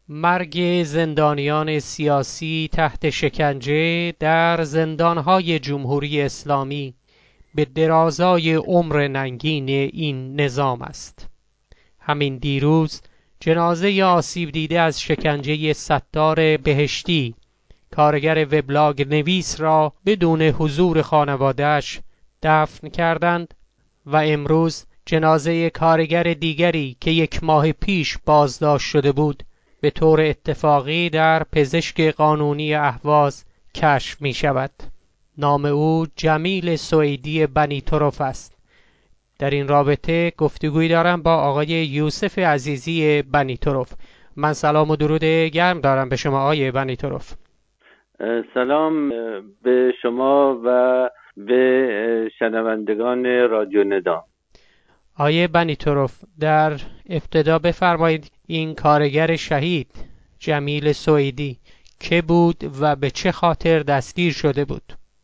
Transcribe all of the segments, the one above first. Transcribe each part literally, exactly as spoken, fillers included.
مرگ زندانیان سیاسی تحت شکنجه در زندانهای جمهوری اسلامی به درازای عمر ننگین این نظام است. همین دیروز جنازه آسیب دیده از شکنجه ستار بهشتی، کارگر وبلاگ نویس را بدون حضور خانواده‌اش دفن کردند و امروز جنازه کارگر دیگری که یک ماه پیش بازداشت شده بود به طور اتفاقی در پزشک قانونی اهواز کشف می شود. نام او جمیل سویدی بنی طرف است. در این رابطه گفتگوی دارم با آقای یوسف عزیزی بنی طرف. من سلام و درود گرم دارم به شما آقای بنی طرف. سلام به شما و به شنوندگان رادیو ندا. آقای بنی طرف، در ابتدا بفرمایید این کارگر شهید جمیل سویدی که بود و به چه خاطر دستگیر شده بود؟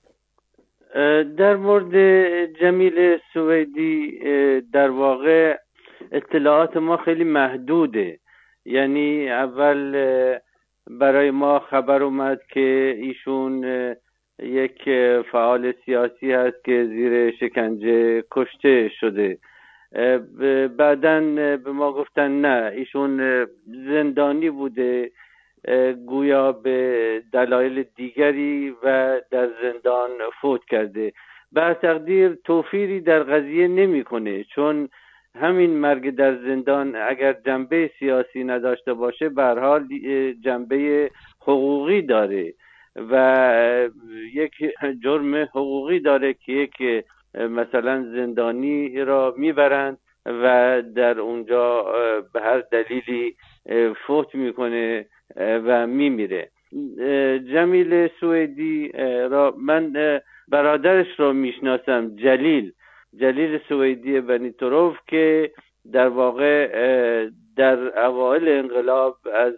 در مورد جمیل سویدی در واقع اطلاعات ما خیلی محدوده. یعنی اول برای ما خبر اومد که ایشون یک فعال سیاسی هست که زیر شکنجه کشته شده. بعداً به ما گفتن نه، ایشون زندانی بوده، گویا به دلایل دیگری و در زندان فوت کرده. به تقدیر توفیری در قضیه نمی‌کنه، چون همین مرگ در زندان اگر جنبه سیاسی نداشته باشه به هر حال جنبه حقوقی داره و یک جرم حقوقی داره که یک مثلا زندانی را میبرند و در اونجا به هر دلیلی فوت میکنه و میمیره. جمیل سویدی را من برادرش را میشناسم، جلیل جلیل سویدی بنی طرف، که در واقع در اوایل انقلاب از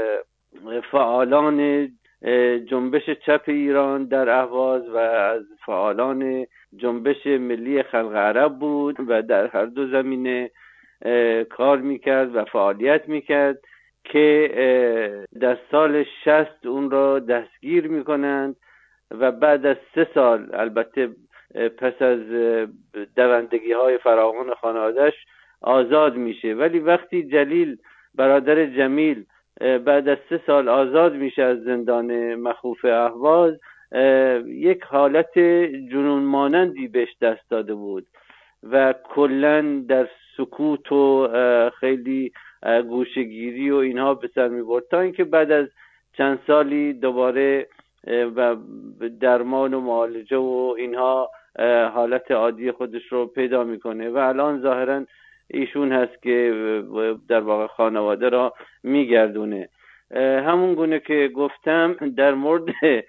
فعالان جنبش چپ ایران در اهواز و از فعالان جنبش ملی خلق عرب بود و در هر دو زمینه کار میکرد و فعالیت میکرد که در سال شصت اون را دستگیر میکنند و بعد از سه سال، البته پس از دوندگی های فراوان خانواده‌اش، آزاد میشه. ولی وقتی جلیل برادر جمیل بعد از سه سال آزاد میشه از زندان مخوف اهواز، یک حالت جنون مانندی بهش دست داده بود و کلن در سکوت و خیلی گوشه‌گیری و اینها به سر میبرد، تا اینکه بعد از چند سالی دوباره و درمان و معالجه و اینها حالت عادی خودش رو پیدا میکنه و الان ظاهرا ایشون هست که در واقع خانواده را میگردونه. همون گونه که گفتم در مورد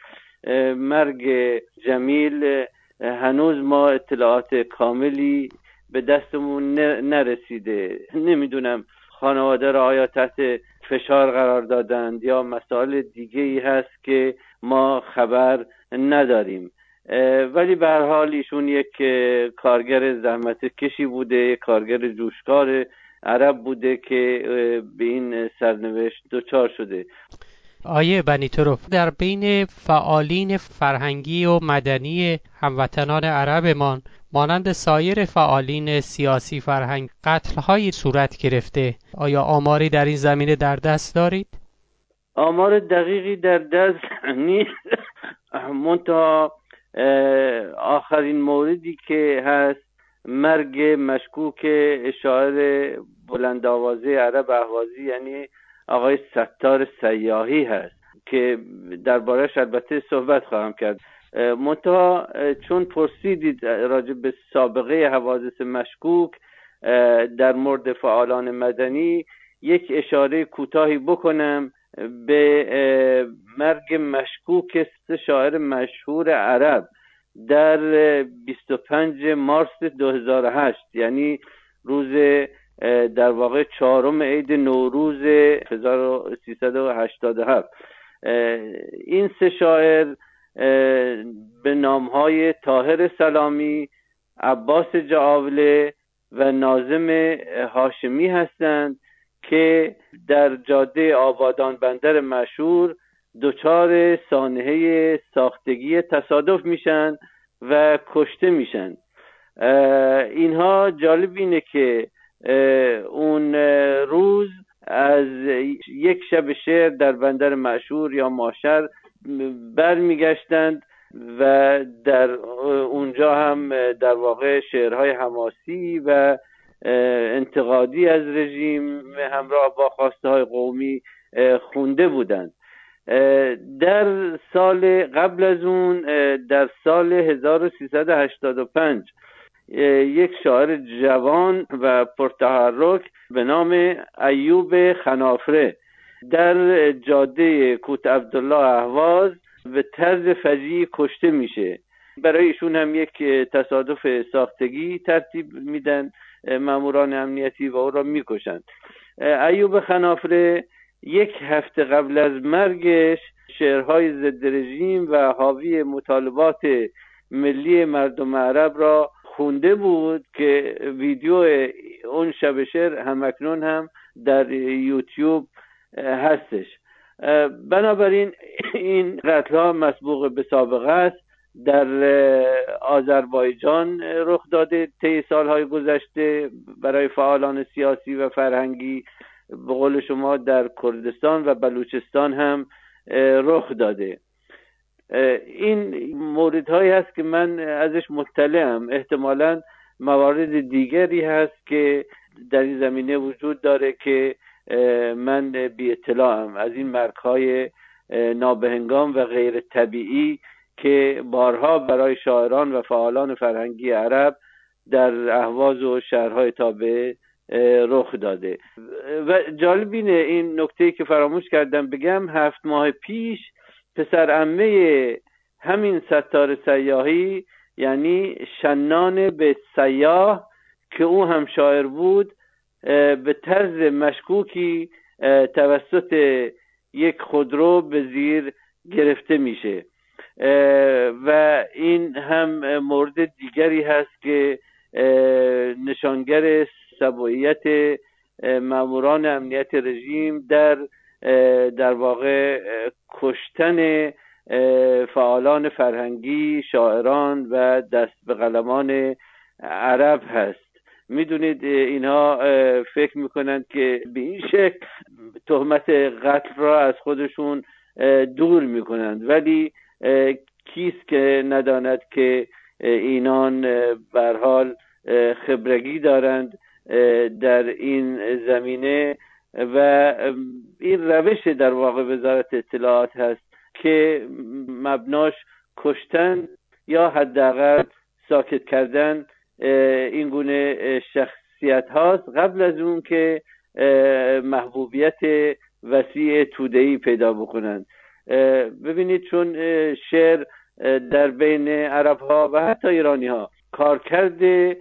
مرگ جمیل هنوز ما اطلاعات کاملی به دستمون نرسیده. نمیدونم خانواده را آیا تحت فشار قرار دادند یا مسائل دیگه ای هست که ما خبر نداریم، ولی به هر حال ایشون یک کارگر زحمت کشی بوده، کارگر جوشکار عرب بوده که به این سرنوشت دچار شده. آیه بنی طرف، در بین فعالین فرهنگی و مدنی هموطنان عربمان مانند سایر فعالین سیاسی فرهنگ قتل‌هایی صورت گرفته. آیا آماری در این زمینه در دست دارید؟ آمار دقیقی در دست نیست، منتها آخرین موردی که هست مرگ مشکوک شاعر بلند آوازه عرب اهوازی، یعنی آقای ستار سیاحی هست که دربارش البته صحبت خواهم کرد. منتها چون پرسیدید راجع به سابقه حوادث مشکوک در مورد فعالان مدنی، یک اشاره کوتاهی بکنم به مرگ مشکوک سه شاعر مشهور عرب در بیست و پنج مارس دو هزار و هشت، یعنی روز در واقع چهارم عید نوروز هزار و سیصد و هشتاد و هفت. این سه شاعر به نامهای طاهر سلامی، عباس جعاوله و ناظم هاشمی هستند که در جاده آبادان بندر مشهور دچار سانحه ساختگی تصادف میشن و کشته میشن. اینها جالب اینه که اون روز از یک شب شعر در بندر مشهور یا ماشر برمیگشتند و در اونجا هم در واقع شعرهای حماسی و انتقادی از رژیم همراه با خواسته های قومی خونده بودند. در سال قبل از اون در سال هزار و سیصد و هشتاد و پنج یک شاعر جوان و پرتحرک به نام ایوب خنافره در جاده کوت عبدالله اهواز به طرز فجیعی کشته میشه. برای ایشون هم یک تصادف ساختگی ترتیب میدن ماموران امنیتی و او را میکشن. ایوب خنافره یک هفته قبل از مرگش شعرهای ضد رژیم و حاوی مطالبات ملی مردم عرب را خونده بود که ویدیو اون شب شعر همکنون هم در یوتیوب هستش. بنابراین این قتل ها مسبوق به سابقه است. در آذربایجان رخ داده طی سالهای گذشته برای فعالان سیاسی و فرهنگی، به قول شما در کردستان و بلوچستان هم رخ داده. این موردهایی هست که من ازش مطلعم. احتمالاً موارد دیگری هست که در این زمینه وجود داره که من بی اطلاعم از این مرگ‌های نابهنگام و غیر طبیعی که بارها برای شاعران و فعالان فرهنگی عرب در اهواز و شهرهای تابعه رخ داده. و جالب اینه این نکته‌ای که فراموش کردم بگم، هفت ماه پیش پسر عمه همین ستار سیاحی یعنی شنان به سیاح که او هم شاعر بود به طرز مشکوکی توسط یک خودرو به زیر گرفته میشه و این هم مورد دیگری هست که نشانگر سبوعیت ماموران امنیت رژیم در در واقع کشتن فعالان فرهنگی، شاعران و دست به قلمان عرب هست. میدونید اینها فکر میکنند که به این شکل تهمت قتل را از خودشون دور میکنند، ولی کیست که نداند که اینان به هر حال خبرگی دارند در این زمینه و این روش در واقع وزارت اطلاعات هست که مبناش کشتن یا حداقل ساکت کردن این گونه شخصیت هاست قبل از اون که محبوبیت وسیع توده‌ای پیدا بکنند. ببینید چون شعر در بین عرب ها و حتی ایرانی ها کارکرد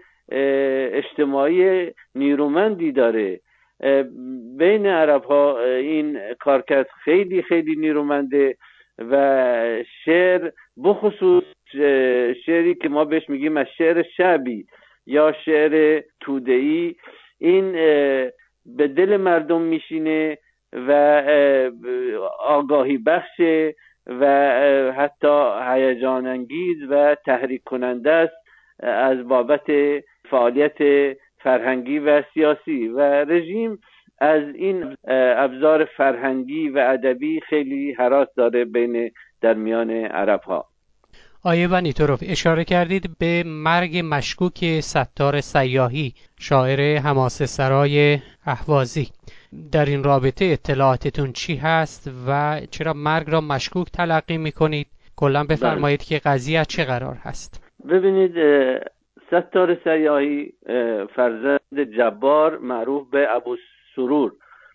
اجتماعی نیرومندی داره، بین عرب ها این کارکرد خیلی خیلی نیرومنده و شعر بخصوص شعری که ما بهش میگیم از شعر شعبی یا شعر توده‌ای، این به دل مردم میشینه و آگاهی بخشه و حتی هیجان انگیز و تحریک کننده است از بابت فعالیت فرهنگی و سیاسی و رژیم از این ابزار فرهنگی و ادبی خیلی هراس داره بین در میان عرب ها. آیه ونیتوروف، اشاره کردید به مرگ مشکوک ستار سیاحی، شاعر حماسه سرای اهوازی. در این رابطه اطلاعاتتون چی هست و چرا مرگ را مشکوک تلقی میکنید؟ کلا بفرمایید که قضیه چه قرار هست. ببینید، ستار سیاحی فرزند جبار معروف به ابو سرور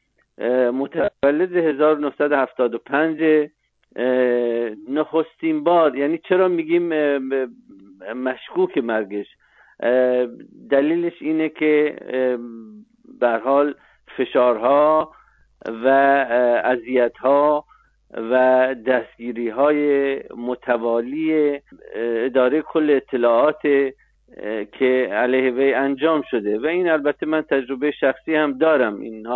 متولد هزار و نهصد و هفتاد و پنج. نخستین بار، یعنی چرا میگیم مشکوک مرگش، دلیلش اینه که به هر حال فشارها و اذیت‌ها و دستگیری‌های متوالی اداره کل اطلاعات که علیه وی انجام شده و این البته من تجربه شخصی هم دارم. اینها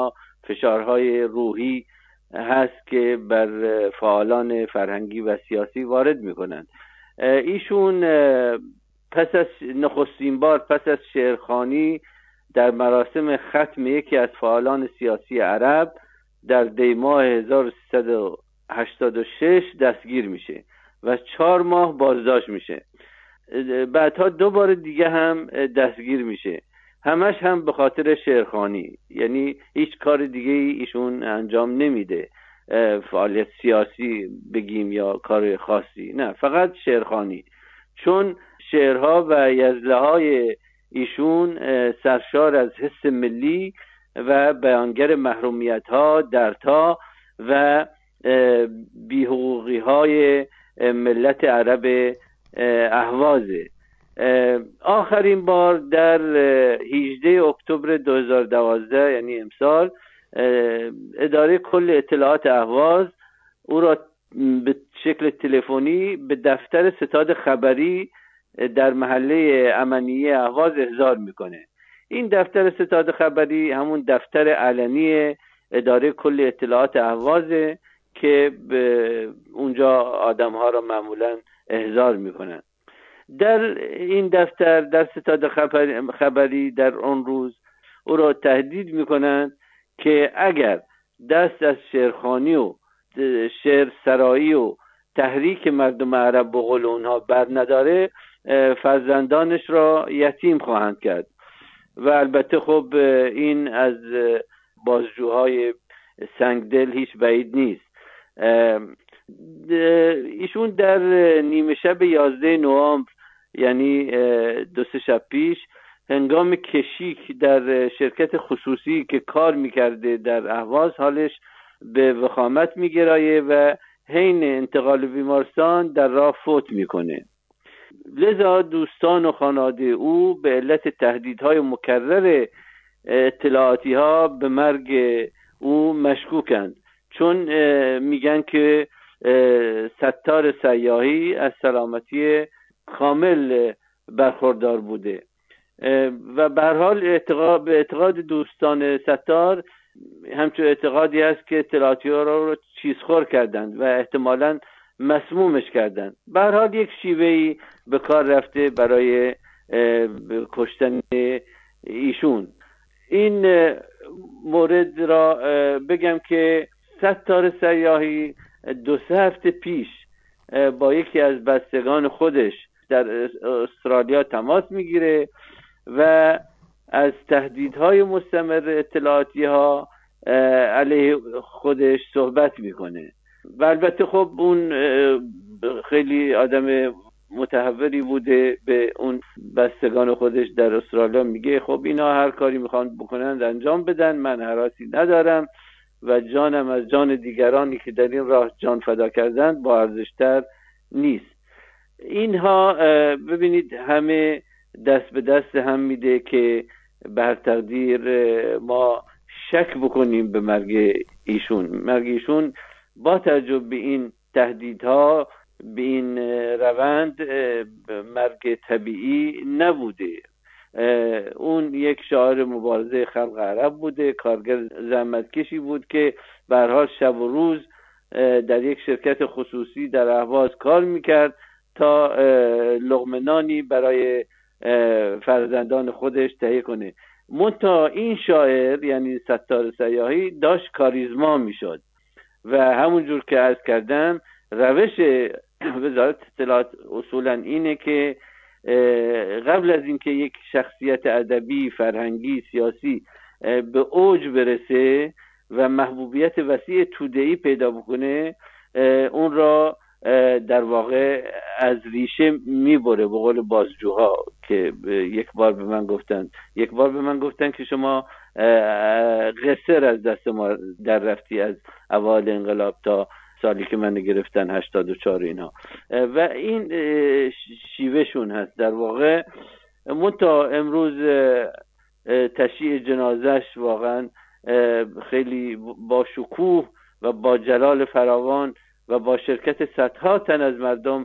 فشارهای روحی هست که بر فعالان فرهنگی و سیاسی وارد میکنند. ایشون پس از نخستین بار پس از شعرخوانی در مراسم ختم یکی از فعالان سیاسی عرب در دی ماه هزار و سیصد و هشتاد و شش دستگیر میشه و چهار ماه بازداشت میشه. بعدها دو بار دیگه هم دستگیر میشه، همش هم به خاطر شعرخوانی، یعنی هیچ کار دیگه ایشون انجام نمیده، فعالیت سیاسی بگیم یا کار خاصی نه، فقط شعرخوانی. چون شعرها و یزله های ایشون سرشار از حس ملی و بیانگر محرومیت ها، دردها و بی‌حقوقی های ملت عرب اهوازه. آخرین بار در هجدهم اکتبر دو هزار و دوازده یعنی امسال اداره کل اطلاعات اهواز او را به شکل تلفنی به دفتر ستاد خبری در محله امنیه اهواز احضار میکنه. این دفتر ستاد خبری همون دفتر علنی اداره کل اطلاعات اهوازه که به اونجا آدم ها را معمولا احضار میکنن. در این دفتر در ستاد خبری در اون روز او را تهدید میکنند که اگر دست از شعرخوانی و شعر سرایی و تحریک مردم عرب به قول اونها بر نداره، فرزندانش را یتیم خواهند کرد. و البته خب این از بازجوهای سنگدل هیچ بعید نیست. ایشون در نیمه شب یازده نوامبر یعنی دو سه شب پیش هنگام کشیک در شرکت خصوصی که کار میکرده در اهواز حالش به وخامت میگرایه و حین انتقال بیمارستان در راه فوت میکنه. لذا دوستان و خانواده او به علت تهدیدهای مکرر اطلاعاتی ها به مرگ او مشکوکند، چون میگن که ستار سیاحی از سلامتی کامل برخوردار بوده و به هر حال اعتقاد به اعتقاد دوستان ستار همچون اعتقادی هست که اطلاعاتی ها رو چیزخور کردند و احتمالاً مسمومش کردند. به هر حال یک شیوهی به کار رفته برای کشتن ایشون. این مورد را بگم که ستار سیاحی دو سه هفته پیش با یکی از بستگان خودش در استرالیا تماس میگیره و از تهدیدهای مستمر اطلاعاتی ها علیه خودش صحبت میکنه. و البته خب اون خیلی آدم متحوری بوده، به اون بستگان خودش در استرالیا میگه خب اینا هر کاری میخوان بکنن انجام بدن، من حراسی ندارم و جانم از جان دیگرانی که در این راه جان فدا کردن با ارزشتر نیست. اینها ببینید همه دست به دست هم میده که بر تقدیر ما شک بکنیم به مرگ ایشون. مرگ ایشون با توجه به این تهدیدها به این روند مرگ طبیعی نبوده. اون یک شاعر مبارزه خلق عرب بوده، کارگر زحمتکشی بود که به هر حال شب و روز در یک شرکت خصوصی در اهواز کار میکرد تا لقمه نانی برای فرزندان خودش تهیه کنه. منتها این شاعر یعنی ستار سیاحی داشت کاریزما میشد و همونجور که عرض کردم روش وزارت اطلاعات اصولا اینه که قبل از اینکه یک شخصیت ادبی، فرهنگی، سیاسی به اوج برسه و محبوبیت وسیع توده‌ای پیدا بکنه، اون را در واقع از ریشه میبره. به قول بازجوها که یک بار به من گفتن یک بار به من گفتن که شما قصر از دست ما در رفتی از اوایل انقلاب تا سالی که من گرفتن هشتاد و چهار اینا، و این شیوهشون هست در واقع. منتها امروز تشییع جنازش واقعا خیلی با شکوه و با جلال فراوان و با شرکت صدها تن از مردم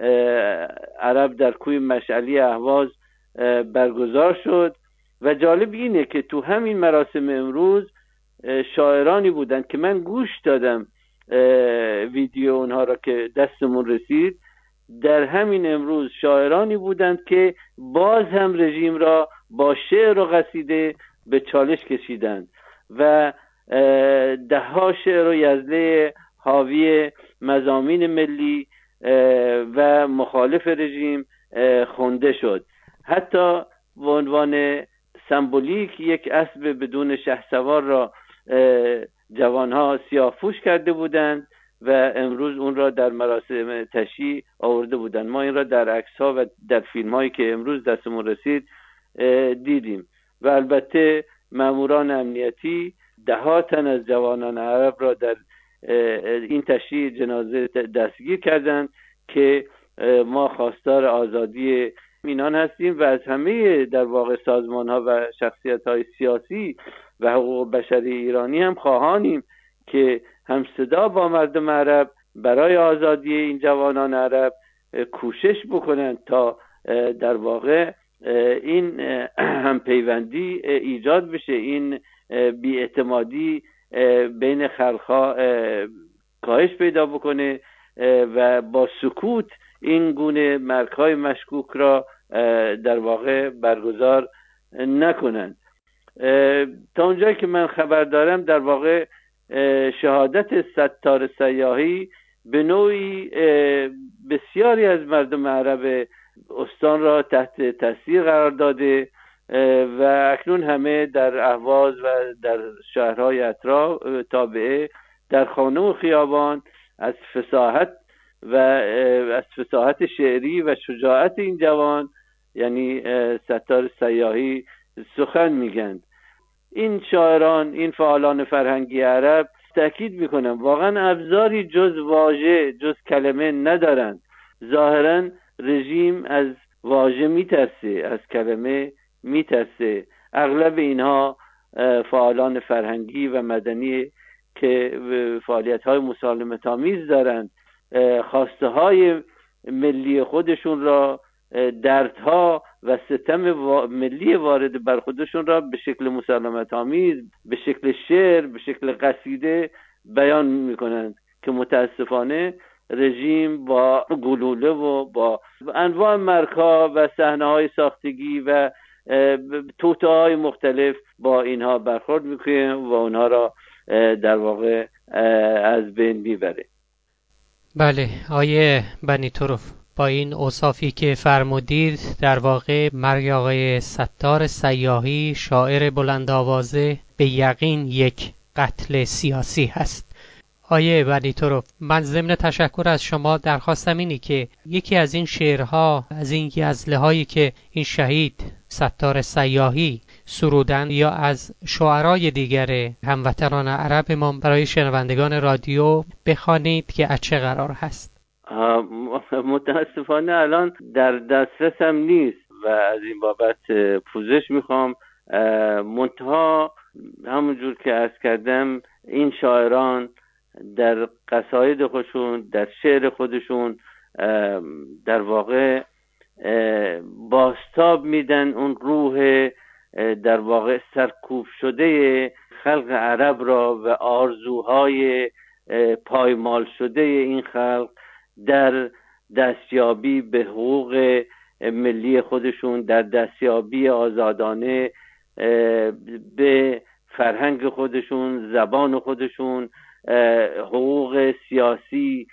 عرب در کوی مشعلی اهواز برگزار شد. و جالب اینه که تو همین مراسم امروز شاعرانی بودند که من گوش دادم ویدیو اونها را که دستمون رسید، در همین امروز شاعرانی بودند که باز هم رژیم را با شعر و قصیده به چالش کشیدند و ده ها شعر و یزله حاوی مضامین ملی و مخالف رژیم خونده شد. حتی به عنوان سمبولیک یک اسب بدون شهسوار را جوانها سیاه‌پوش کرده بودند و امروز اون را در مراسم تشییع آورده بودند. ما این را در عکس‌ها و در فیلم‌هایی که امروز دستمون رسید دیدیم و البته ماموران امنیتی ده ها تن از جوانان عرب را در این تشییع جنازه دستگیر کردند که ما خواستار آزادی اینان هستیم و از همه در واقع سازمان‌ها و شخصیت‌های سیاسی و حقوق بشری ایرانی هم خواهانیم که همصدا با مردم عرب برای آزادی این جوانان عرب کوشش بکنند تا در واقع این همپیوندی ایجاد بشه، این بی‌اعتمادی بین خلق‌ها کاهش پیدا بکنه و با سکوت این گونه مرگ‌های مشکوک را در واقع برگزار نکنند. تا اونجایی که من خبر دارم در واقع شهادت ستار سیاحی به نوعی بسیاری از مردم عرب استان را تحت تاثیر قرار داده و اکنون همه در اهواز و در شهرهای اطراف تابعه در خانه و خیابان از فصاحت و از فصاحت شعری و شجاعت این جوان یعنی ستار سیاحی سخن میگند. این شاعران، این فعالان فرهنگی عرب تأکید میکنم واقعا ابزاری جز واژه، جز کلمه ندارند. ظاهرا رژیم از واژه میترسه، از کلمه میترسه. اغلب اینها فعالان فرهنگی و مدنی که فعالیت‌های مسالمت‌آمیز دارند، خواسته های ملی خودشون را، دردها و ستم ملی وارد بر خودشون را به شکل مسالمت‌آمیز، به شکل شعر، به شکل قصیده بیان میکنند که متاسفانه رژیم با گلوله و با انواع مرگ‌ها و صحنه‌های ساختگی و توطئه‌های مختلف با اینها برخورد میکنه و اونها را در واقع از بین میبره. بله آیه بنی طرف، با این اوصافی که فرمودید در واقع مرگ آقای ستار سیاحی شاعر بلند آوازه به یقین یک قتل سیاسی هست. آیه بنی طرف، من ضمن تشکر از شما درخواستم اینی که یکی از این شعرها، از این یزله هایی که این شهید ستار سیاحی سرودن یا از شعرای دیگر هموطنان عرب ما برای شنوندگان رادیو بخوانید که از چه قرار هست. متاسفانه الان در دسترسم نیست و از این بابت پوزش میخوام. منتها همونجور که عرض کردم این شاعران در قصاید خودشون، در شعر خودشون در واقع بازتاب میدن اون روح در واقع سرکوب شده خلق عرب را و آرزوهای پایمال شده این خلق در دستیابی به حقوق ملی خودشون، در دستیابی آزادانه به فرهنگ خودشون، زبان خودشون، حقوق سیاسی،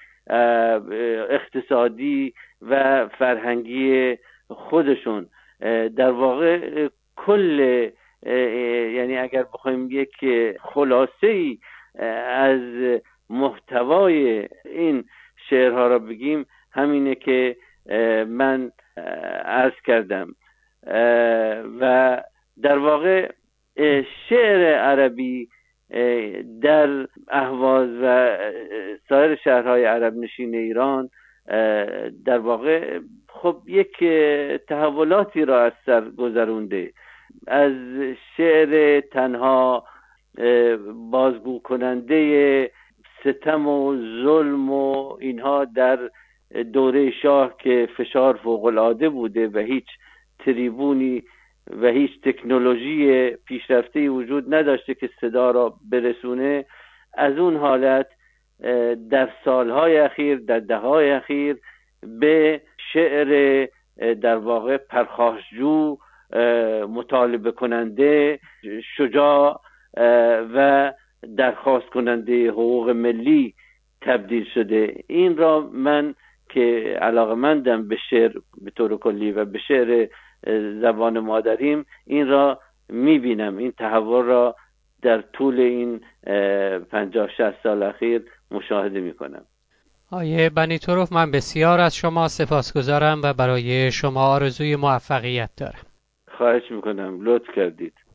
اقتصادی و فرهنگی خودشون. در واقع کل، یعنی اگر بخوایم یک خلاصه‌ای از محتوای این شعرها را بگیم همینه که من عرض کردم. و در واقع شعر عربی در اهواز و سایر شهرهای عرب نشین ایران در واقع خب یک تحولاتی را از سر گذرونده. از شعر تنها بازگو کننده ستم و ظلم و اینها در دوره شاه که فشار فوق العاده بوده و هیچ تریبونی و هیچ تکنولوژی پیشرفته وجود نداشته که صدا را برسونه، از اون حالت در سالهای اخیر، در دههای اخیر به شعر در واقع پرخاشجو، مطالبه کننده، شجاع و درخواست کننده حقوق ملی تبدیل شده. این را من که علاقه‌مندم به شعر به طور کلی و به شعر زبان مادریم، این را میبینم، این تحول را در طول این پنجاه شصت سال اخیر مشاهده میکنم. آیه بنی طرف، من بسیار از شما سپاسگزارم و برای شما آرزوی موفقیت دارم. خواهش میکنم، لطف کردید.